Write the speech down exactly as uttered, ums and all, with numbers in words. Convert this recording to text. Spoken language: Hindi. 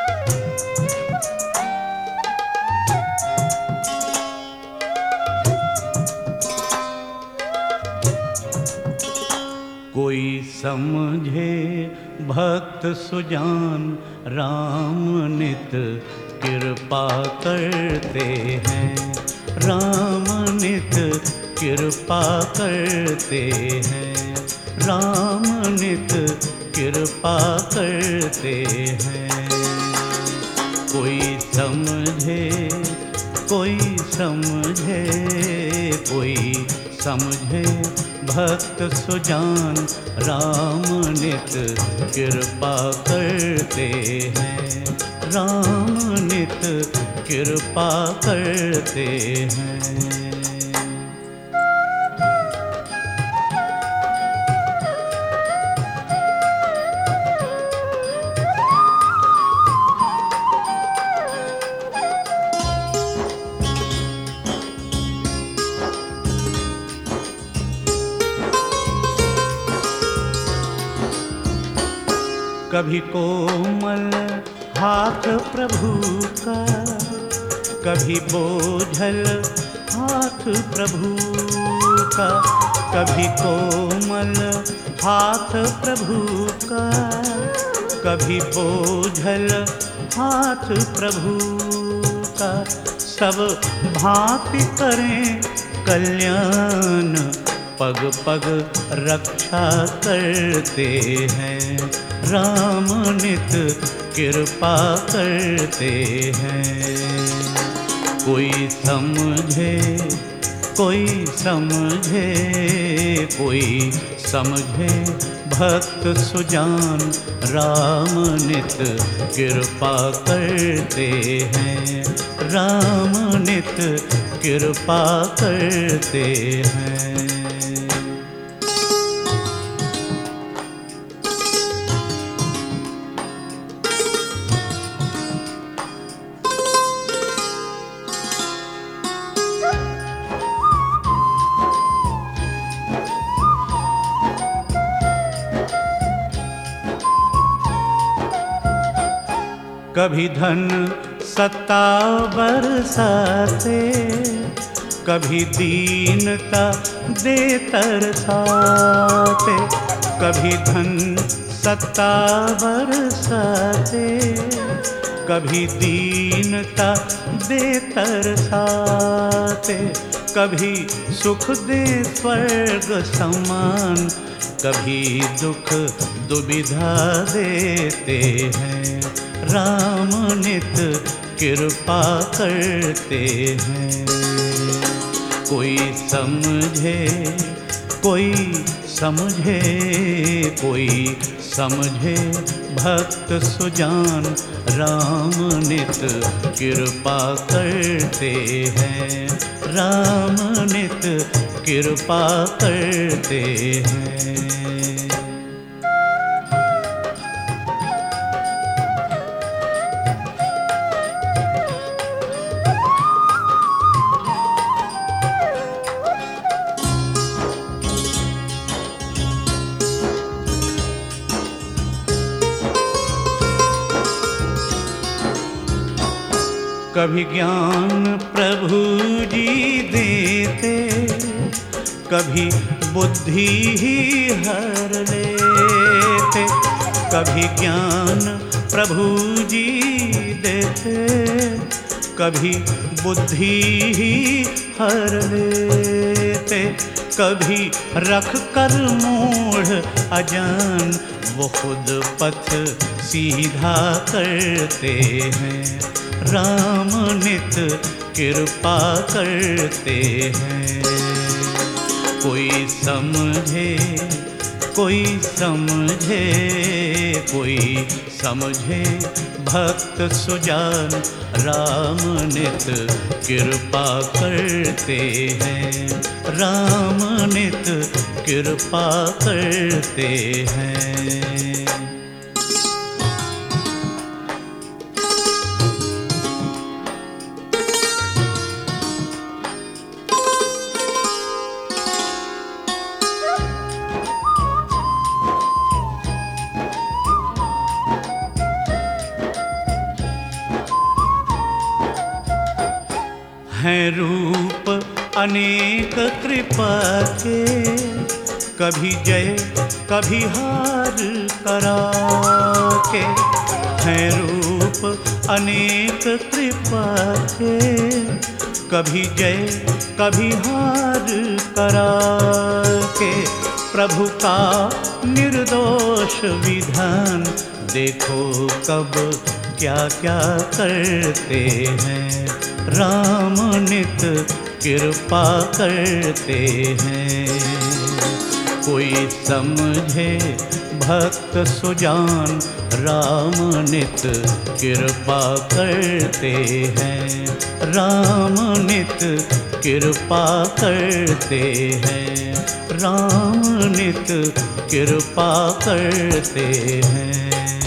कोई समझे भक्त सुजान राम नित कृपा करते हैं, राम नित कृपा करते हैं, राम नित कृपा करते हैं। कोई समझे कोई समझे कोई समझे भक्त सुजान राम नित कृपा करते हैं, राम नित कृपा करते हैं। कभी कोमल हाथ प्रभु का, कभी बोझल हाथ प्रभु का, कभी कोमल हाथ प्रभु का, कभी बोझल हाथ प्रभु का। सब भांति करें कल्याण, पग पग रक्षा करते हैं, राम नित कृपा करते हैं। कोई समझे कोई समझे कोई समझे भक्त सुजान राम नित कृपा करते हैं, राम नित कृपा करते हैं। कभी धन सत्ता बरसाते, कभी दीनता दे तरसाते, कभी धन सत्ता बरसाते, कभी दीनता दे तरसाते, कभी सुख दे स्वर्ग समान, कभी दुख दुविधा देते हैं, राम नित कृपा करते हैं। कोई समझे कोई समझे कोई समझे भक्त सुजान राम नित कृपा करते हैं, राम नित कृपा करते हैं। कभी ज्ञान प्रभु जी देते, कभी बुद्धि ही हर लेते, कभी ज्ञान प्रभु जी देते, कभी बुद्धि ही हर लेते, कभी रख कर मूढ़ अजान वो खुद पथ सीधा करते हैं, राम नित कृपा करते हैं। कोई समझे कोई समझे कोई समझे भक्त सुजान राम नित कृपा करते हैं, राम नित कृपा करते हैं। हैं रूप अनेक कृपा के, कभी जय कभी हार करा के। हैं रूप अनेक कृपा के, कभी जय कभी हार करा के। प्रभु का निर्दोष विधान देखो कब क्या क्या करते हैं। राम नित कृपा करते हैं। कोई समझे भक्त सुजान, राम नित कृपा करते हैं। राम नित कृपा करते हैं। राम नित कृपा करते हैं।